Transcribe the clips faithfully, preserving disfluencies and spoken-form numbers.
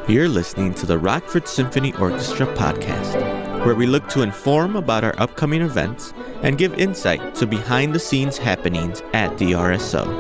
You're listening to the Rockford Symphony Orchestra podcast, where we look to inform about our upcoming events and give insight to behind-the-scenes happenings at the R S O.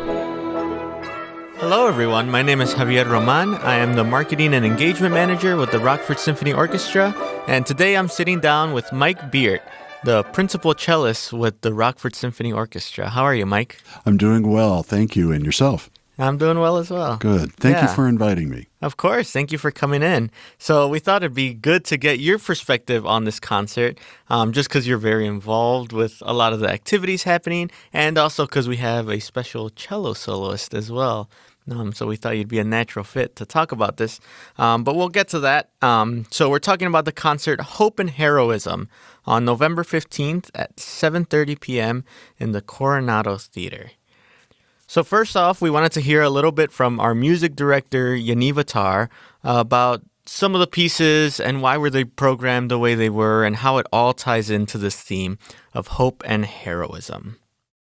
Hello, everyone. My name is Javier Roman. I am the Marketing and Engagement Manager with the Rockford Symphony Orchestra, and today I'm sitting down with Mike Beert, the principal cellist with the Rockford Symphony Orchestra. How are you, Mike? I'm doing well, thank you. And yourself? I'm doing well as well. Good. Thank yeah. you for inviting me. Of course. Thank you for coming in. So we thought it'd be good to get your perspective on this concert, um, just because you're very involved with a lot of the activities happening, and also because we have a special cello soloist as well. Um, so we thought you'd be a natural fit to talk about this. Um, but we'll get to that. Um, so we're talking about the concert Hope and Heroism on November fifteenth at seven thirty p.m. in the Coronado Theater. So first off, we wanted to hear a little bit from our music director, Yaniv Attar, uh, about some of the pieces and why were they programmed the way they were and how it all ties into this theme of hope and heroism.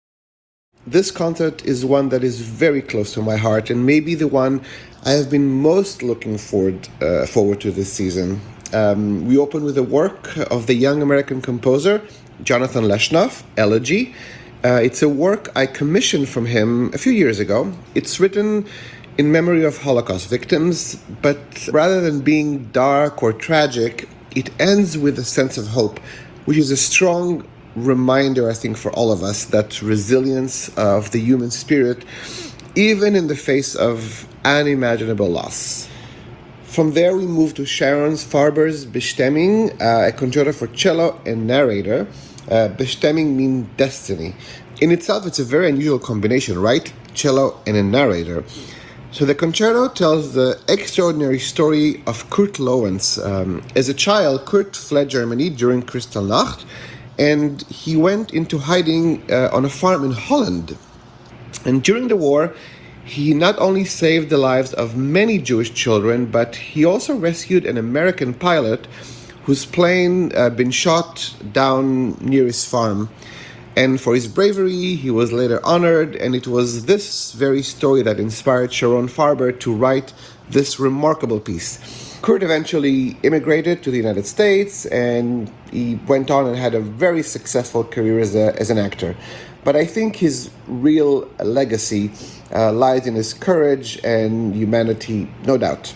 This concert is one that is very close to my heart and maybe the one I have been most looking forward uh, forward to this season. Um, we open with a work of the young American composer, Jonathan Leshnoff, Elegy. Uh, it's a work I commissioned from him a few years ago. It's written in memory of Holocaust victims, but rather than being dark or tragic, it ends with a sense of hope, which is a strong reminder, I think, for all of us that resilience of the human spirit, even in the face of unimaginable loss. From there, we move to Sharon Farber's Bestemming, uh, a concerto for cello and narrator. Uh, Bestemming means destiny. In itself, it's a very unusual combination, right? Cello and a narrator. So the concerto tells the extraordinary story of Kurt Lorenz. Um, as a child, Kurt fled Germany during Kristallnacht, and he went into hiding uh, on a farm in Holland. And during the war, he not only saved the lives of many Jewish children, but he also rescued an American pilot whose plane had uh, been shot down near his farm. And for his bravery, he was later honored, and it was this very story that inspired Sharon Farber to write this remarkable piece. Kurt eventually immigrated to the United States, and he went on and had a very successful career as, a, as an actor. But I think his real legacy uh, lies in his courage and humanity, no doubt.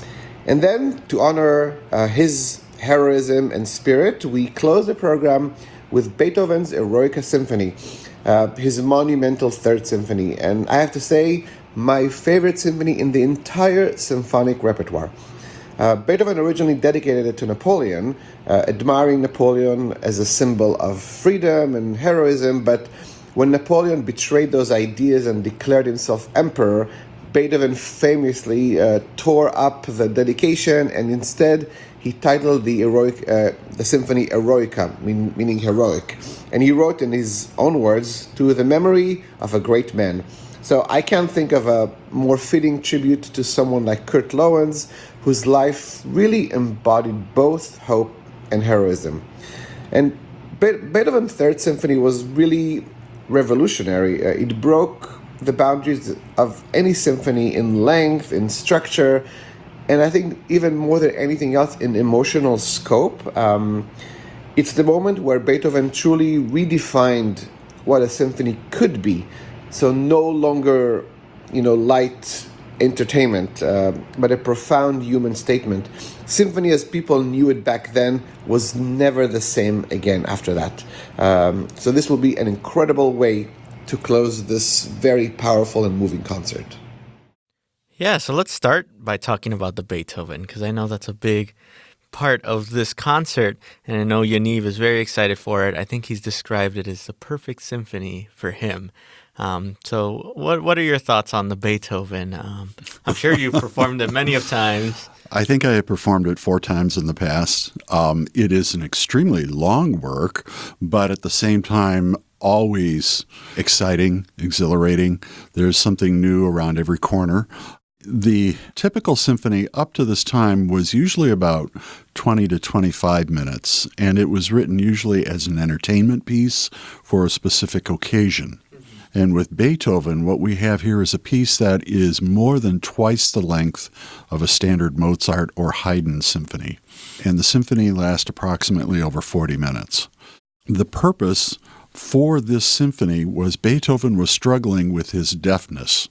And then, to honor uh, his heroism and spirit, we close the program with Beethoven's Eroica Symphony, uh, his monumental Third Symphony. And I have to say, my favorite symphony in the entire symphonic repertoire. Uh, Beethoven originally dedicated it to Napoleon, uh, admiring Napoleon as a symbol of freedom and heroism, but when Napoleon betrayed those ideas and declared himself emperor, Beethoven famously uh, tore up the dedication, and instead he titled the heroic, uh, the symphony Eroica, mean, meaning heroic. And he wrote in his own words, "To the memory of a great man." So I can't think of a more fitting tribute to someone like Kurt Lorenz, whose life really embodied both hope and heroism. And Be- Beethoven's Third Symphony was really revolutionary. Uh, it broke the boundaries of any symphony in length, in structure, and I think even more than anything else in emotional scope. Um, it's the moment where Beethoven truly redefined what a symphony could be. So no longer, you know, light entertainment, uh, but a profound human statement. Symphony as people knew it back then was never the same again after that. Um, so this will be an incredible way to close this very powerful and moving concert. Yeah, so let's start by talking about the Beethoven, because I know that's a big part of this concert, and I know Yaniv is very excited for it. I think he's described it as the perfect symphony for him. Um, so what what are your thoughts on the Beethoven? Um, I'm sure you've performed it many of times. I think I have performed it four times in the past. Um, it is an extremely long work, but at the same time, always exciting, exhilarating. There's something new around every corner. The typical symphony up to this time was usually about twenty to twenty-five minutes, and it was written usually as an entertainment piece for a specific occasion. And with Beethoven, what we have here is a piece that is more than twice the length of a standard Mozart or Haydn symphony. And the symphony lasts approximately over forty minutes. The purpose for this symphony was Beethoven was struggling with his deafness.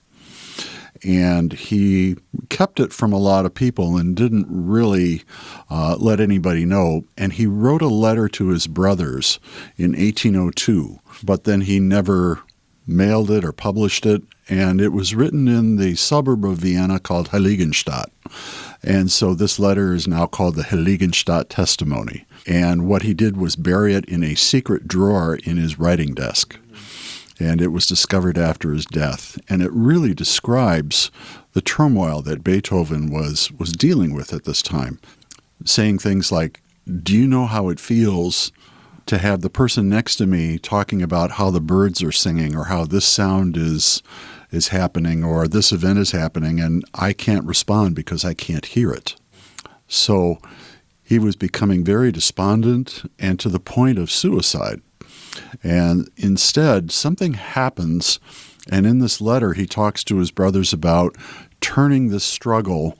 And he kept it from a lot of people and didn't really uh, let anybody know. And he wrote a letter to his brothers in eighteen oh two, but then he never mailed it or published it. And it was written in the suburb of Vienna called Heiligenstadt. And so this letter is now called the Heiligenstadt Testimony. And what he did was bury it in a secret drawer in his writing desk. And it was discovered after his death. And it really describes the turmoil that Beethoven was, was dealing with at this time, saying things like, do you know how it feels to have the person next to me talking about how the birds are singing or how this sound is is happening or this event is happening, and I can't respond because I can't hear it. So he was becoming very despondent and to the point of suicide. And instead, something happens, and in this letter he talks to his brothers about turning this struggle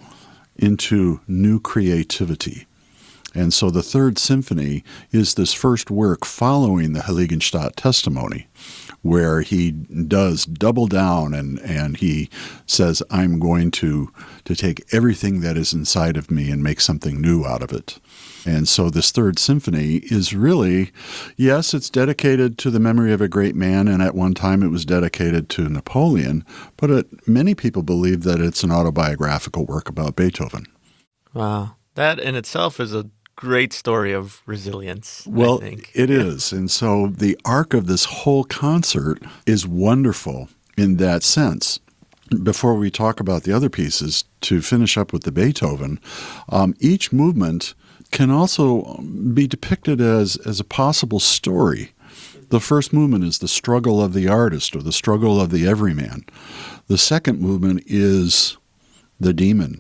into new creativity. And so the Third Symphony is this first work following the Heiligenstadt Testimony, where he does double down and, and he says, I'm going to, to take everything that is inside of me and make something new out of it. And so this Third Symphony is really, yes, it's dedicated to the memory of a great man, and at one time it was dedicated to Napoleon, but it, many people believe that it's an autobiographical work about Beethoven. Wow. That in itself is a great story of resilience, Well, I think. it is. And so the arc of this whole concert is wonderful in that sense. Before we talk about the other pieces, to finish up with the Beethoven, um, each movement can also be depicted as, as a possible story. The first movement is the struggle of the artist or the struggle of the everyman. The second movement is the demon,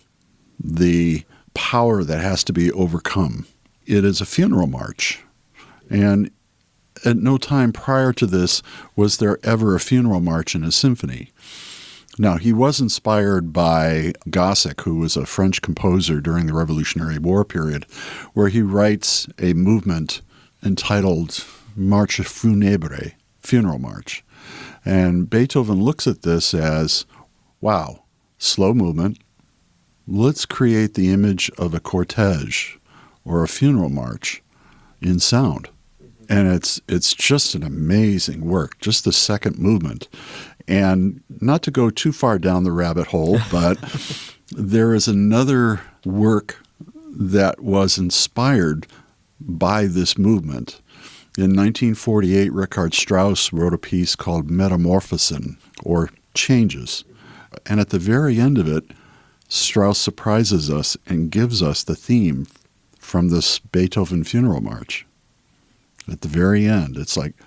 the power that has to be overcome. It is a funeral march. And at no time prior to this was there ever a funeral march in a symphony. Now, he was inspired by Gossec, who was a French composer during the Revolutionary War period, where he writes a movement entitled Marche Funèbre, Funeral March. And Beethoven looks at this as, wow, slow movement. Let's create the image of a cortege or a funeral march in sound. And it's it's just an amazing work, just the second movement. And not to go too far down the rabbit hole, but there is another work that was inspired by this movement. In nineteen forty-eight, Richard Strauss wrote a piece called Metamorphosen, or Changes. And at the very end of it, Strauss surprises us and gives us the theme from this Beethoven funeral march. At the very end, it's like,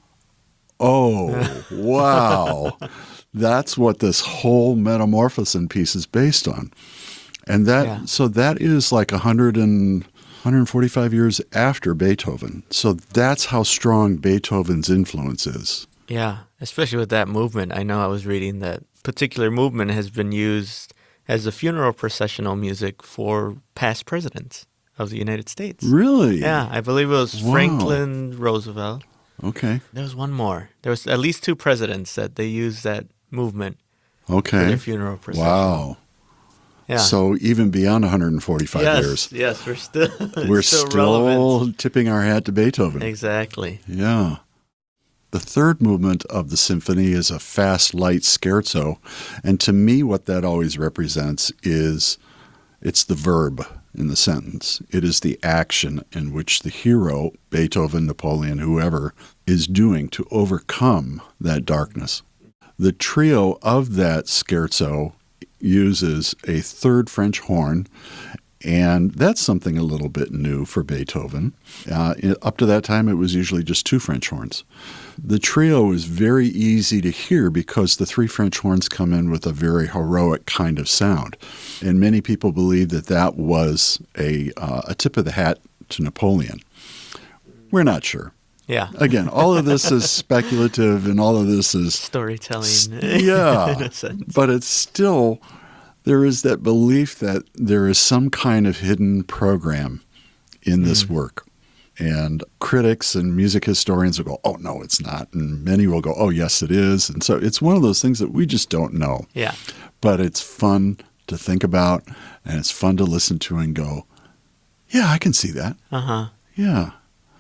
oh, wow. That's what this whole Metamorphosen piece is based on. And that, yeah. so that is like one hundred and one hundred forty-five years after Beethoven. So that's how strong Beethoven's influence is. Yeah, especially with that movement. I know I was reading that particular movement has been used as a funeral processional music for past presidents of the United States. Really? Yeah, I believe it was Wow. Franklin Roosevelt. Okay. There was one more. There was at least two presidents that they used that movement Okay. for their funeral procession. Wow. Yeah. So even beyond one hundred forty-five yes, years, yes, we're still we're still, still, relevant. tipping our hat to Beethoven. Exactly. Yeah. The third movement of the symphony is a fast, light scherzo. And to me, what that always represents is it's the verb in the sentence. It is the action in which the hero, Beethoven, Napoleon, whoever, is doing to overcome that darkness. The trio of that scherzo uses a third French horn, and that's something a little bit new for Beethoven. Uh, up to that time, it was usually just two French horns. The trio is very easy to hear because the three French horns come in with a very heroic kind of sound. And many people believe that that was a, uh, a tip of the hat to Napoleon. We're not sure. Yeah. Again, all of this is speculative and all of this is, Storytelling. yeah, in a sense. but it's still, there is that belief that there is some kind of hidden program in this Mm. work. And critics and music historians will go, oh, no, it's not. And many will go, oh, yes, it is. And so it's one of those things that we just don't know. Yeah. But it's fun to think about, and it's fun to listen to and go, yeah, I can see that. Uh-huh. Yeah.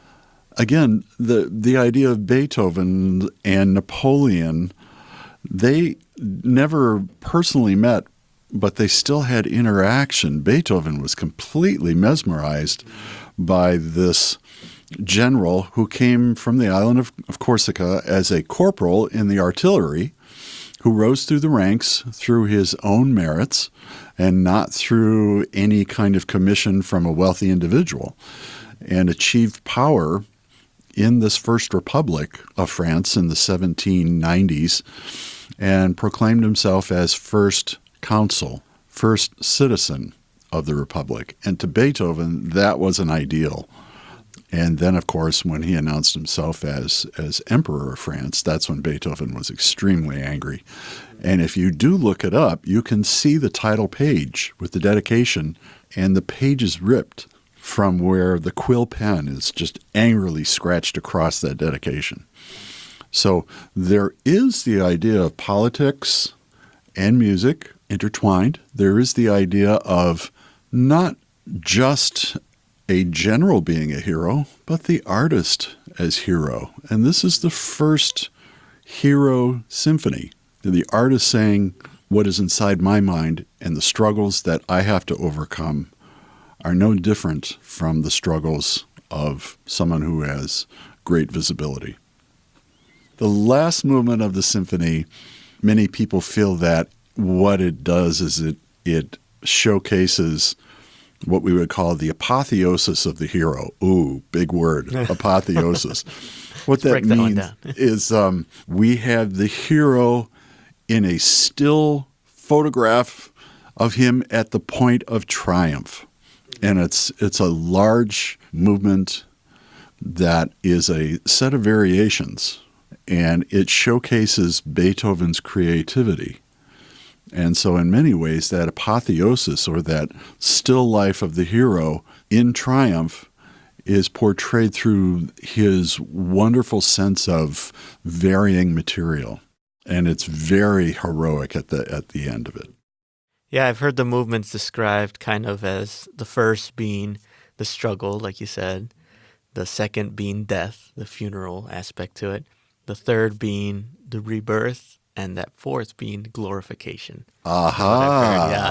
Again, the the idea of Beethoven and Napoleon, they never personally met, but they still had interaction. Beethoven was completely mesmerized by this general who came from the island of, of Corsica as a corporal in the artillery, who rose through the ranks through his own merits and not through any kind of commission from a wealthy individual, and achieved power in this First Republic of France in the seventeen nineties and proclaimed himself as first consul, first citizen of the Republic. And to Beethoven, that was an ideal. And then, of course, when he announced himself as, as Emperor of France, that's when Beethoven was extremely angry. And if you do look it up, you can see the title page with the dedication, and the page is ripped from where the quill pen is just angrily scratched across that dedication. So there is the idea of politics and music intertwined. There is the idea of not just a general being a hero, but the artist as hero. And this is the first hero symphony. The artist saying what is inside my mind and the struggles that I have to overcome are no different from the struggles of someone who has great visibility. The last movement of the symphony, many people feel that what it does is it it showcases what we would call the apotheosis of the hero. Ooh, big word, apotheosis. What that break that one means down. is um, we have the hero in a still photograph of him at the point of triumph. And it's it's a large movement that is a set of variations, and it showcases Beethoven's creativity. And so in many ways, that apotheosis, or that still life of the hero in triumph, is portrayed through his wonderful sense of varying material. And it's very heroic at the at the end of it. Yeah, I've heard the movements described kind of as the first being the struggle, like you said, the second being death, the funeral aspect to it, the third being the rebirth, and that fourth being glorification. Aha. Yeah.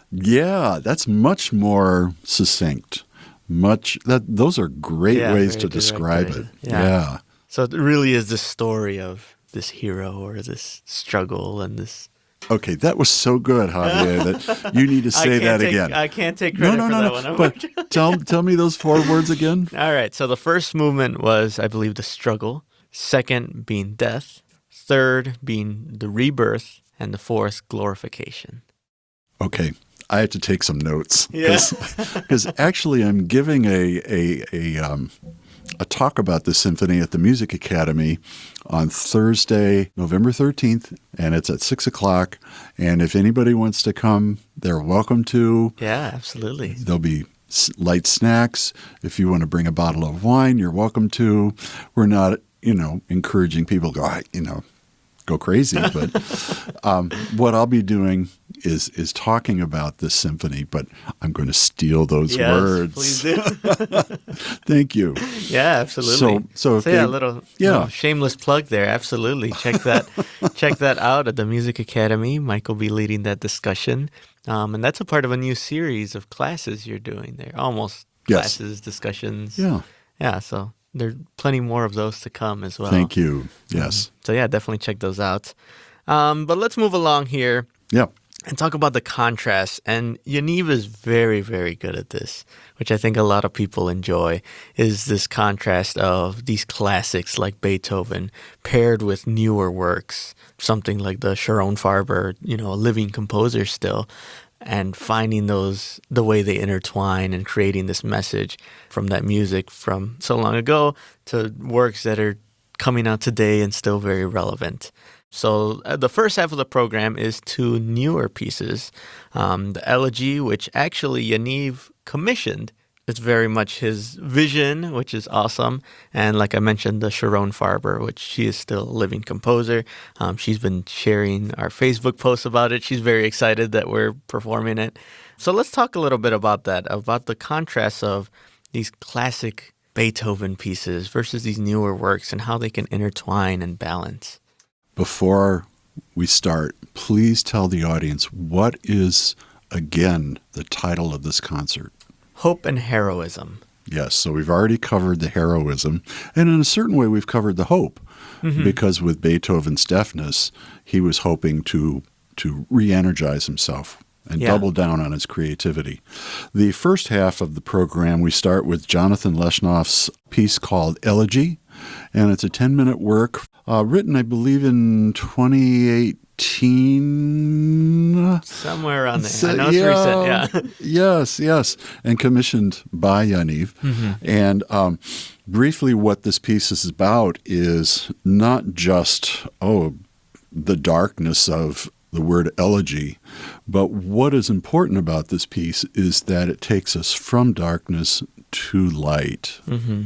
Yeah, that's much more succinct. Much that those are great Yeah, ways very to describe directed. it. Yeah. Yeah. So it really is the story of this hero or this struggle and this. Okay, that was so good, Javier, that you need to I say can't that take, again. I can't take no, credit no, for no, that no. one. I'm But tell tell me those four words again. All right. So the first movement was, I believe, the struggle. Second being death. Third being the rebirth. And the fourth, glorification. Okay, I have to take some notes Yeah. because actually I'm giving a a a um, a talk about the symphony at the Music Academy on Thursday, November thirteenth, and it's at six o'clock. And if anybody wants to come, they're welcome to. Yeah, absolutely. There'll be s- light snacks. If you want to bring a bottle of wine, you're welcome to. We're not, you know, encouraging people to go, "Ah, you know, go crazy. But um, what I'll be doing is is talking about this symphony, but I'm going to steal those Yes, words. please do. Thank you. Yeah, absolutely. So- so if yeah, they- a little, yeah. little shameless plug there. Absolutely, check that check that out at the Music Academy. Mike will be leading that discussion, um, and that's a part of a new series of classes you're doing there. Almost Yes. classes, discussions. Yeah. yeah. So there's plenty more of those to come as well. Thank you. Yes. So yeah, definitely check those out. Um, but let's move along here Yeah. and talk about the contrast. And Yaniv is very, very good at this, which I think a lot of people enjoy, is this contrast of these classics like Beethoven paired with newer works, something like the Sharon Farber, you know, a living composer still. and finding those, the way they intertwine and creating this message from that music from so long ago to works that are coming out today and still very relevant. So uh, the first half of the program is two newer pieces. Um, the Elegy, which actually Yaniv commissioned. It's very much his vision, which is awesome. And like I mentioned, the Sharon Farber, which she is still a living composer. Um, she's been sharing our Facebook posts about it. She's very excited that we're performing it. So let's talk a little bit about that, about the contrast of these classic Beethoven pieces versus these newer works and how they can intertwine and balance. Before we start, please tell the audience what is, again, the title of this concert. Hope and Heroism. Yes, so we've already covered the heroism, and in a certain way we've covered the hope, mm-hmm. because with Beethoven's deafness, he was hoping to to re-energize himself and yeah. double down on his creativity. The first half of the program, we start with Jonathan Leshnoff's piece called Elegy, and it's a ten-minute work uh, written, I believe, in twenty eighteen. Somewhere around there. So, I know it's yeah, recent, yeah. yes, yes, and commissioned by Yaniv. Mm-hmm. And um, briefly what this piece is about is not just, oh, the darkness of the word elegy, but what is important about this piece is that it takes us from darkness to light. Mm-hmm.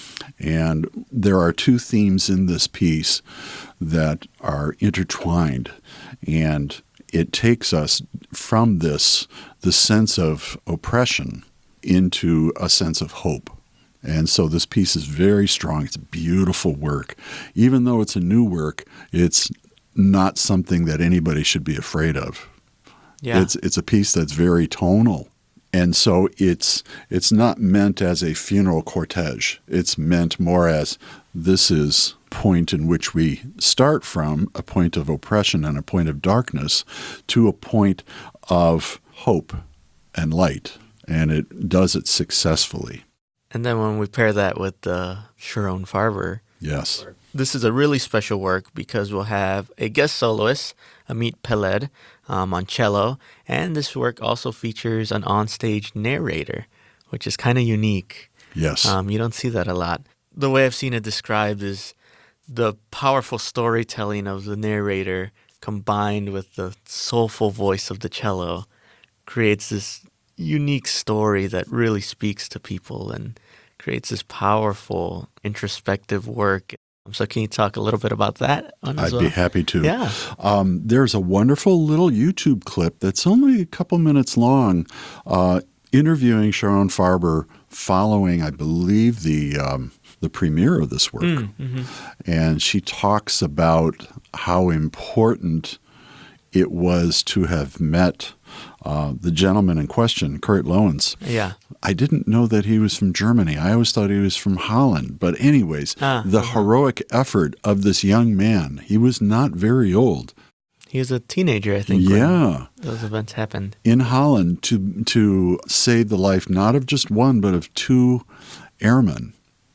And there are two themes in this piece that are intertwined, and it takes us from this, the sense of oppression, into a sense of hope. And so this piece is very strong. It's a beautiful work. Even though it's a new work, it's not something that anybody should be afraid of. Yeah. It's it's a piece that's very tonal. And so it's it's not meant as a funeral cortege. It's meant more as this is point in which we start from, a point of oppression and a point of darkness, to a point of hope and light. And it does it successfully. And then when we pair that with the Sharon Farber, yes, this is a really special work because we'll have a guest soloist, Amit Peled, um, on cello, and this work also features an onstage narrator, which is kind of unique. Yes. Um, you don't see that a lot. The way I've seen it described is the powerful storytelling of the narrator combined with the soulful voice of the cello creates this unique story that really speaks to people and creates this powerful introspective work. So can you talk a little bit about that one as I'd well? be happy to. Yeah. Um, there's a wonderful little YouTube clip that's only a couple minutes long, uh, interviewing Sharon Farber following, I believe, the um, the premiere of this work. Mm, mm-hmm. And she talks about how important it was to have met uh, the gentleman in question, Kurt Loewens. Yeah. I didn't know that he was from Germany. I always thought he was from Holland. But anyways, ah, the uh-huh. heroic effort of this young man, he was not very old. He was a teenager, I think, yeah. when those events happened. In Holland, to to save the life not of just one, but of two airmen,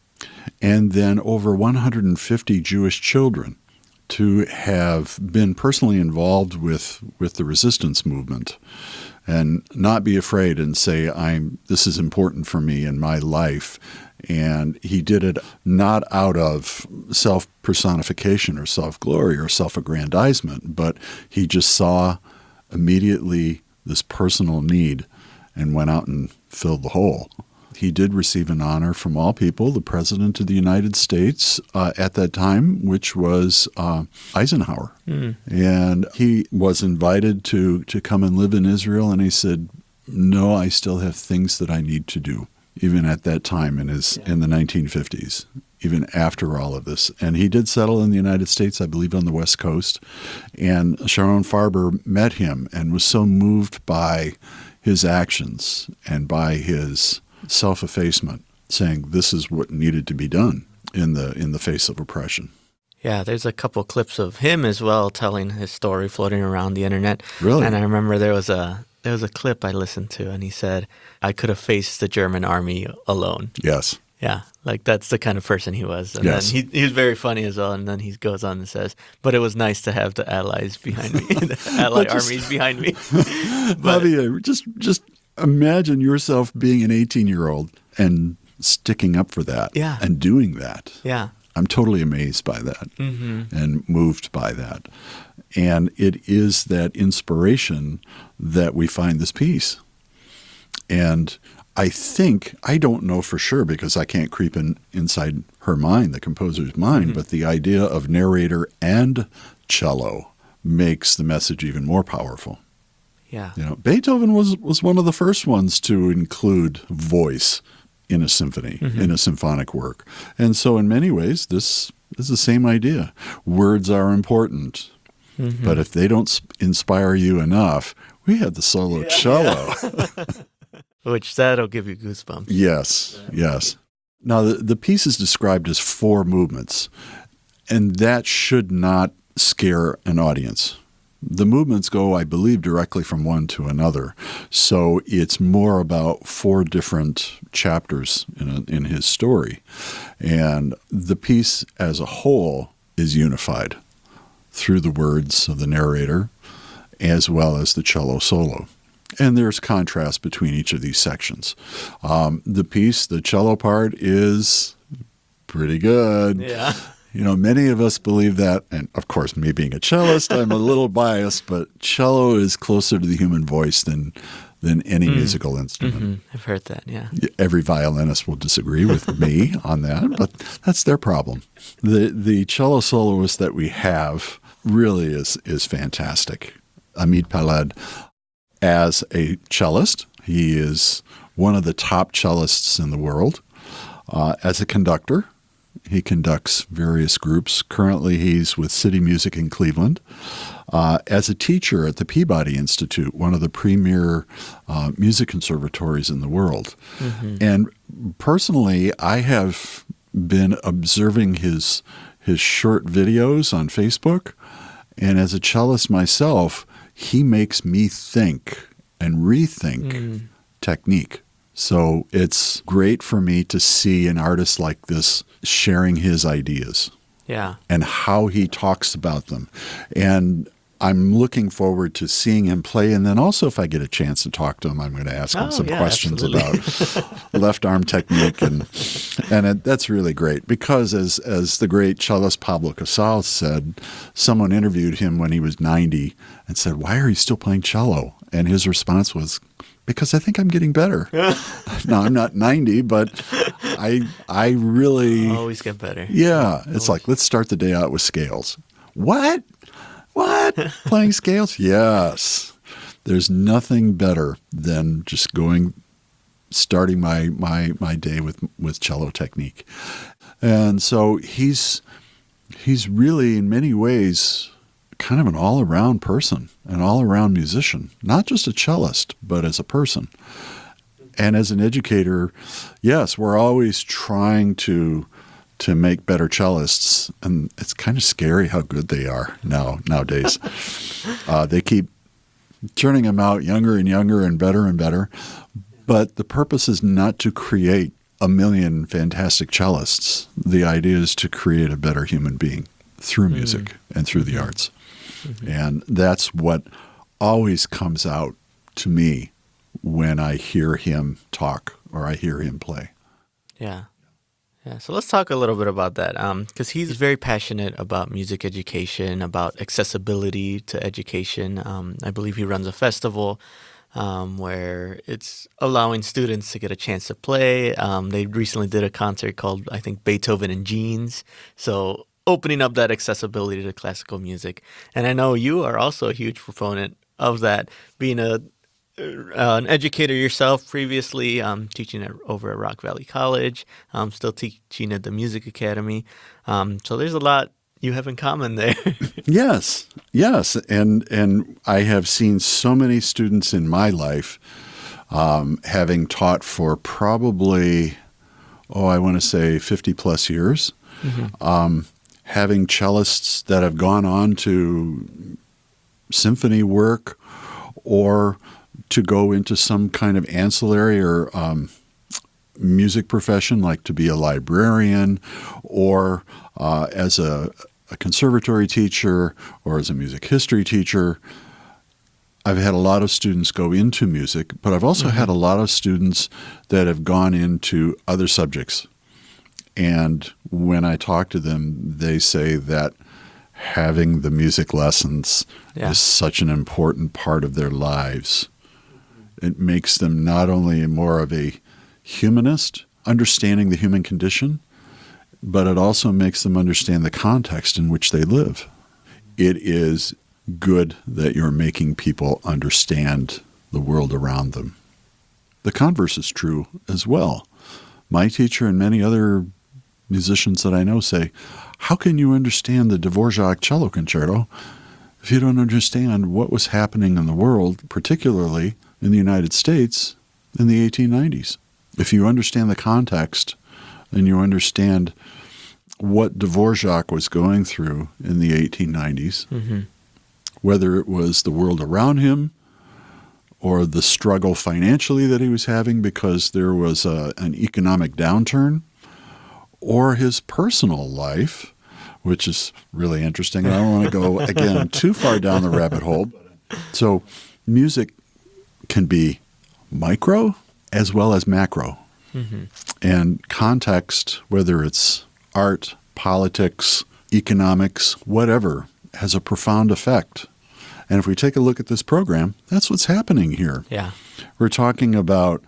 and then over one hundred fifty Jewish children, to have been personally involved with, with the resistance movement and not be afraid and say, I'm this is important for me in my life. And he did it not out of self-personification or self-glory or self-aggrandizement, but he just saw immediately this personal need and went out and filled the hole. He did receive an honor from all people, the President of the United States uh, at that time, which was uh, Eisenhower. Mm. And he was invited to, to come and live in Israel, and he said, no, I still have things that I need to do, even at that time in his yeah. in the nineteen fifties, even after all of this. And he did settle in the United States, I believe, on the West Coast. And Sharon Farber met him and was so moved by his actions and by his self-effacement, saying this is what needed to be done in the in the face of oppression. Yeah, there's a couple clips of him as well telling his story floating around the internet. Really? And I remember there was a there was a clip I listened to, and he said, I could have faced the German army alone. Yes. Yeah, like that's the kind of person he was. And Yes. then he, he was very funny as well. And then he goes on and says, but it was nice to have the allies behind me, the ally But just- armies behind me. But Javier, just just imagine yourself being an eighteen-year-old and sticking up for that Yeah. and doing that. yeah, I'm totally amazed by that hmm and moved by that. And it is that inspiration that we find this piece. And I think, I don't know for sure because I can't creep in inside her mind, the composer's mind, Mm-hmm. but the idea of narrator and cello makes the message even more powerful. yeah, You know, Beethoven was, was one of the first ones to include voice in a symphony, Mm-hmm. in a symphonic work. And so in many ways, this is the same idea. Words are important, Mm-hmm. but if they don't s- inspire you enough, we have the solo cello. which that'll give you goosebumps. Yes, yes. Now, the, the piece is described as four movements, and that should not scare an audience. The movements go, I believe, directly from one to another. So it's more about four different chapters in, a, in his story. And the piece as a whole is unified through the words of the narrator as well as the cello solo. And there's contrast between each of these sections. Um, the piece, the cello part, is pretty good. Yeah. You know, many of us believe that, and of course, me being a cellist, I'm a little biased, but cello is closer to the human voice than than any musical instrument. hmm I've heard that, yeah. Every violinist will disagree with me on that, but that's their problem. The the cello soloist that we have really is is fantastic. Amit Palad, as a cellist, he is one of the top cellists in the world. Uh, as a conductor, he conducts various groups. Currently, he's with City Music in Cleveland. Uh, as a teacher at the Peabody Institute, one of the premier uh, music conservatories in the world. And personally, I have been observing his his short videos on Facebook. And as a cellist myself, he makes me think and rethink technique. So it's great for me to see an artist like this sharing his ideas Yeah. and how he talks about them. And I'm looking forward to seeing him play. And then also, if I get a chance to talk to him, I'm going to ask him Oh, some yeah, questions absolutely. about left arm technique. And and it, that's really great because, as, as the great cellist Pablo Casals said, someone interviewed him when he was ninety and said, "Why are you still playing cello?" And his response was, "Because I think I'm getting better." Now, I'm not ninety, but I I really... Always get better. Yeah, it's like, let's start the day out with scales. What? What? Playing scales? Yes. There's nothing better than just going, starting my my my day with with cello technique. And so he's he's really in many ways kind of an all-around person, an all-around musician, not just a cellist, but as a person. And as an educator, yes, we're always trying to to make better cellists, and it's kind of scary how good they are now nowadays. uh, they keep churning them out younger and younger and better and better. But the purpose is not to create a million fantastic cellists. The idea is to create a better human being through music and through the arts. And that's what always comes out to me when I hear him talk or I hear him play. Yeah. Yeah. So let's talk a little bit about that. Um, because he's very passionate about music education, about accessibility to education. Um, I believe he runs a festival um, where it's allowing students to get a chance to play. Um, they recently did a concert called, I think, Beethoven in Jeans. So opening up that accessibility to classical music. And I know you are also a huge proponent of that, being a uh, an educator yourself previously, um, teaching at, over at Rock Valley College, um, still teaching at the Music Academy. Um, so there's a lot you have in common there. Yes, yes, and and I have seen so many students in my life, um, having taught for probably, oh, I want to say fifty plus years, um, having cellists that have gone on to symphony work or to go into some kind of ancillary or um, music profession, like to be a librarian, or uh, as a, a conservatory teacher, or as a music history teacher. I've had a lot of students go into music, but I've also mm-hmm. had a lot of students that have gone into other subjects. And when I talk to them, they say that having the music lessons yeah. is such an important part of their lives. It makes them not only more of a humanist, understanding the human condition, but it also makes them understand the context in which they live. It is good that you're making people understand the world around them. The converse is true as well. My teacher and many other musicians that I know say, how can you understand the Dvorak cello concerto if you don't understand what was happening in the world, particularly in the United States in the eighteen nineties? If you understand the context and you understand what Dvorak was going through in the eighteen nineties, mm-hmm. whether it was the world around him or the struggle financially that he was having because there was a, an economic downturn, or his personal life, which is really interesting. And I don't want to go, again, too far down the rabbit hole. So music can be micro as well as macro. Mm-hmm. And context, whether it's art, politics, economics, whatever, has a profound effect. And if we take a look at this program, that's what's happening here. Yeah. We're talking about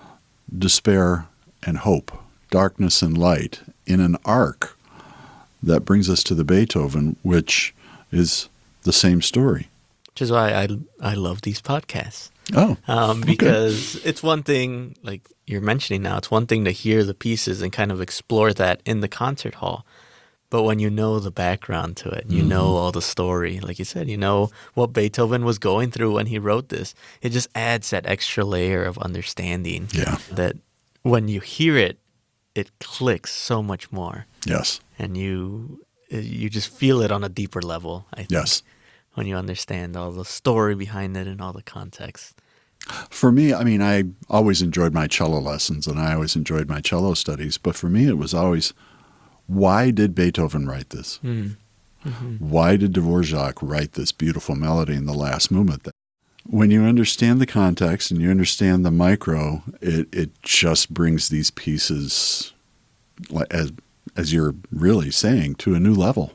despair and hope, darkness and light in an arc that brings us to the Beethoven, which is the same story. Which is why I, I love these podcasts. Oh, um, because okay. It's one thing, like you're mentioning now, it's one thing to hear the pieces and kind of explore that in the concert hall. But when you know the background to it, you mm-hmm. know all the story, like you said, you know what Beethoven was going through when he wrote this, it just adds that extra layer of understanding yeah. that when you hear it, it clicks so much more. Yes. And you you just feel it on a deeper level, I think. Yes. When you understand all the story behind it and all the context. For me, I mean, I always enjoyed my cello lessons and I always enjoyed my cello studies. But for me, it was always, why did Beethoven write this? Mm. Mm-hmm. Why did Dvorak write this beautiful melody in the last movement? When you understand the context and you understand the micro, it, it just brings these pieces, as, as you're really saying, to a new level.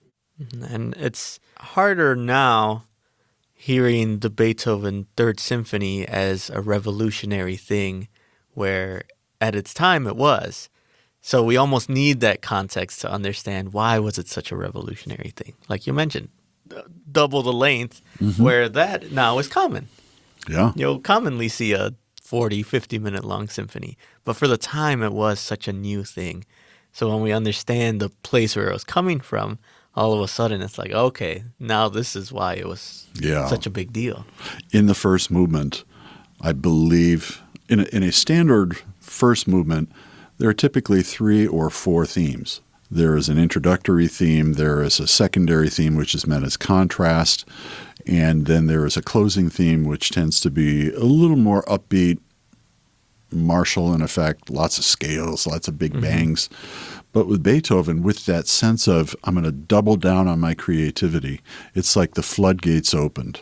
And it's harder now hearing the Beethoven Third Symphony as a revolutionary thing, where at its time it was. So we almost need that context to understand why was it such a revolutionary thing. Like you mentioned, double the length, mm-hmm. where that now is common. Yeah. You'll commonly see a forty, fifty minute long symphony. But for the time, it was such a new thing. So when we understand the place where it was coming from, all of a sudden it's like, okay, now this is why it was yeah. such a big deal. In the first movement, I believe, in a, in a standard first movement, there are typically three or four themes. There is an introductory theme, there is a secondary theme, which is meant as contrast, and then there is a closing theme, which tends to be a little more upbeat, martial in effect, lots of scales, lots of big mm-hmm. bangs. But with Beethoven, with that sense of, I'm going to double down on my creativity, it's like the floodgates opened.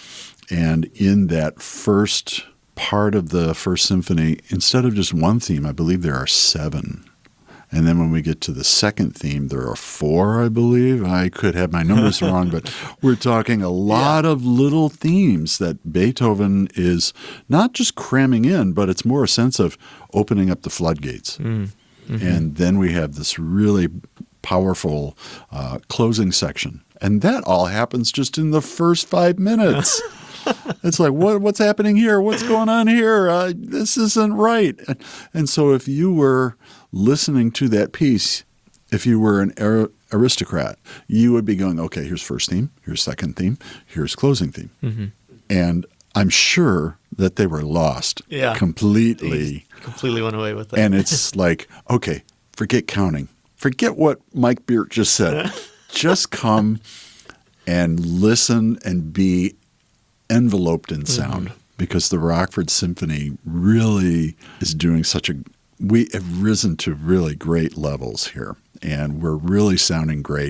And in that first part of the first symphony, instead of just one theme, I believe there are seven. And then when we get to the second theme, there are four, I believe. I could have my numbers wrong, but we're talking a lot yeah. of little themes that Beethoven is not just cramming in, but it's more a sense of opening up the floodgates. Mm. Mm-hmm. And then we have this really powerful uh, closing section. And that all happens just in the first five minutes. It's like, what, what's happening here? What's going on here? Uh, this isn't right. And, and so if you were listening to that piece, if you were an ar- aristocrat, you would be going, okay, here's first theme, here's second theme, here's closing theme. Mm-hmm. And I'm sure that they were lost yeah. completely. They completely went away with it. And it's like, okay, forget counting. Forget what Mike Beert just said. Just come and listen and be enveloped in sound, mm-hmm. because the Rockford Symphony really is doing such a we have risen to really great levels here, and we're really sounding great.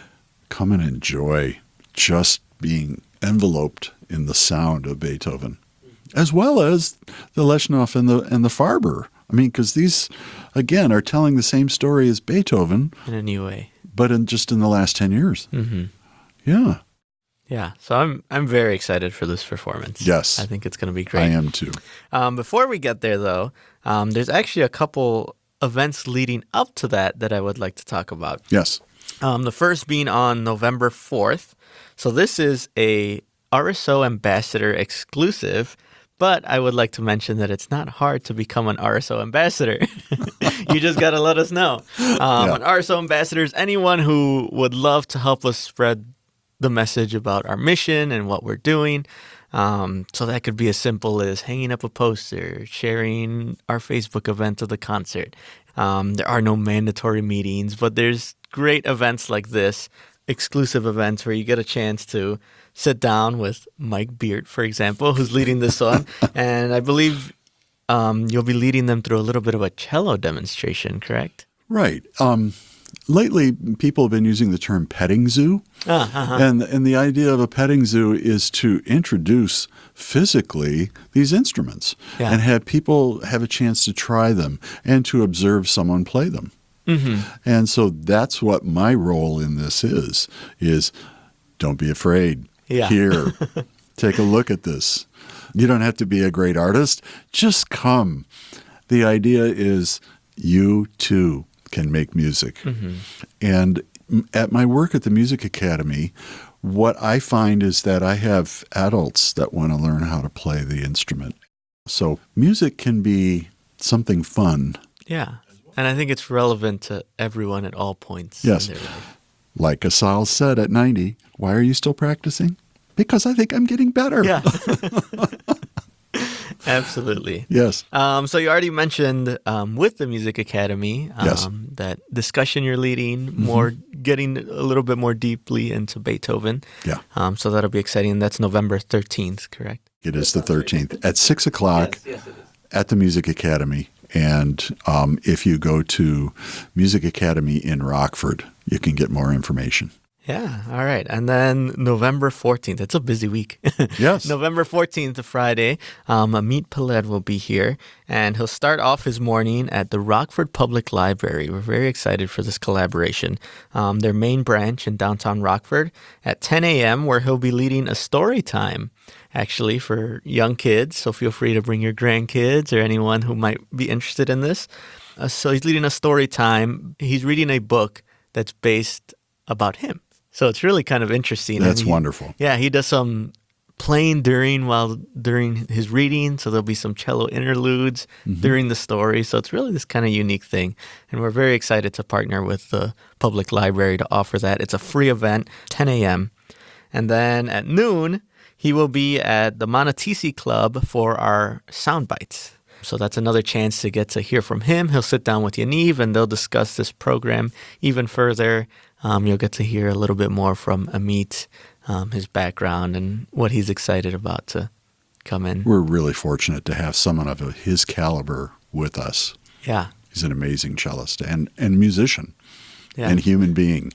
Come and enjoy just being enveloped in the sound of Beethoven, as well as the Leschnoff and the and the Farber. I mean, because these, again, are telling the same story as Beethoven in a new way, but in just in the last ten years. Mm-hmm. Yeah. Yeah, so I'm I'm very excited for this performance. Yes. I think it's going to be great. I am too. Um, before we get there, though, um, there's actually a couple events leading up to that that I would like to talk about. Yes. Um, the first being on November fourth. So this is a R S O Ambassador exclusive, but I would like to mention that it's not hard to become an R S O Ambassador. You just got to let us know. Um, Yeah. An R S O Ambassador is anyone who would love to help us spread the message about our mission and what we're doing. Um, so that could be as simple as hanging up a poster, sharing our Facebook event of the concert. Um, there are no mandatory meetings, but there's great events like this, exclusive events where you get a chance to sit down with Mike Beard, for example, who's leading this one. And I believe um, you'll be leading them through a little bit of a cello demonstration, correct? Right. Um, lately, people have been using the term petting zoo. Ah, uh-huh. And and the idea of a petting zoo is to introduce physically these instruments Yeah. and have people have a chance to try them and to observe someone play them. Mm-hmm. And so that's what my role in this is, is don't be afraid. Yeah. Here, take a look at this. You don't have to be a great artist. Just come. The idea is you too can make music. Mm-hmm. And at my work at the Music Academy, what I find is that I have adults that want to learn how to play the instrument. So music can be something fun, Yeah. And I think it's relevant to everyone at all points Yes. in their life. like Asal said at ninety. Why are you still practicing? Because I think I'm getting better. Yeah. Absolutely. Yes. Um, so you already mentioned um, with the Music Academy um, Yes. that discussion you're leading, more getting a little bit more deeply into Beethoven. Yeah. Um, so that'll be exciting. That's November thirteenth, correct? It is the thirteenth at six o'clock at the Music Academy. And um, if you go to Music Academy in Rockford, you can get more information. Yeah. All right. And then November fourteenth. It's a busy week. Yes. November fourteenth, Friday, um, Amit Peled will be here, and he'll start off his morning at the Rockford Public Library. We're very excited for this collaboration. Um, their main branch in downtown Rockford at ten a.m., where he'll be leading a story time, actually, for young kids. So feel free to bring your grandkids or anyone who might be interested in this. Uh, so he's leading a story time. He's reading a book that's based about him. So it's really kind of interesting. That's And he- wonderful. Yeah, he does some playing during while during his reading. So there'll be some cello interludes during the story. So it's really this kind of unique thing. And we're very excited to partner with the public library to offer that. It's a free event, ten a.m. And then at noon, he will be at the Monatisi Club for our sound bites. So that's another chance to get to hear from him. He'll sit down with Yaniv and they'll discuss this program even further. Um, you'll get to hear a little bit more from Amit, um, his background, and what he's excited about to come in. We're really fortunate to have someone of his caliber with us. Yeah, He's an amazing cellist and, and musician yeah. and human being.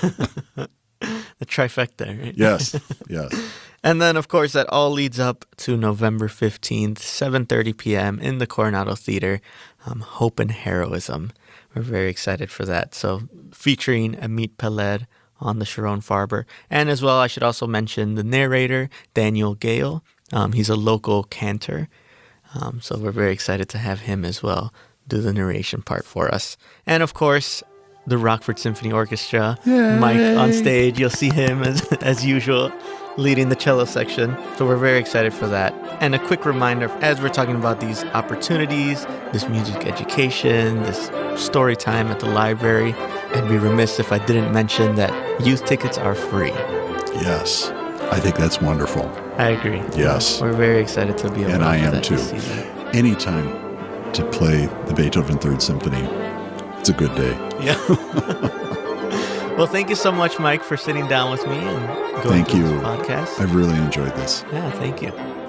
The trifecta, right? Yes, yes. And then, of course, that all leads up to November fifteenth, seven thirty p.m. in the Coronado Theater, um, Hope and Heroism. We're very excited for that. So featuring Amit Peled on the Sharon Farber. And as well, I should also mention the narrator, Daniel Gale. Um, he's a local cantor. Um, so we're very excited to have him as well do the narration part for us. And of course, the Rockford Symphony Orchestra, Yay. Mike on stage. You'll see him as, as usual leading the cello section. So we're very excited for that. And a quick reminder, as we're talking about these opportunities, this music education, this story time at the library, I'd be remiss if I didn't mention that youth tickets are free. Yes. I think that's wonderful. I agree. Yes. We're very excited to be able And to I offer am that too. this season. Anytime to play the Beethoven Third Symphony, it's a good day. Yeah. Well, thank you so much, Mike, for sitting down with me and going Thank through you. this podcast. I've really enjoyed this. Yeah, thank you.